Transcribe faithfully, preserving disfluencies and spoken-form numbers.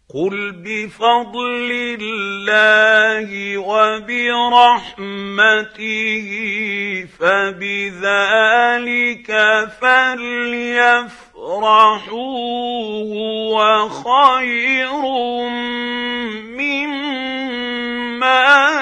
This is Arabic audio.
قل بفضل الله وبرحمته فبذلك فليفرحوا هو خير مما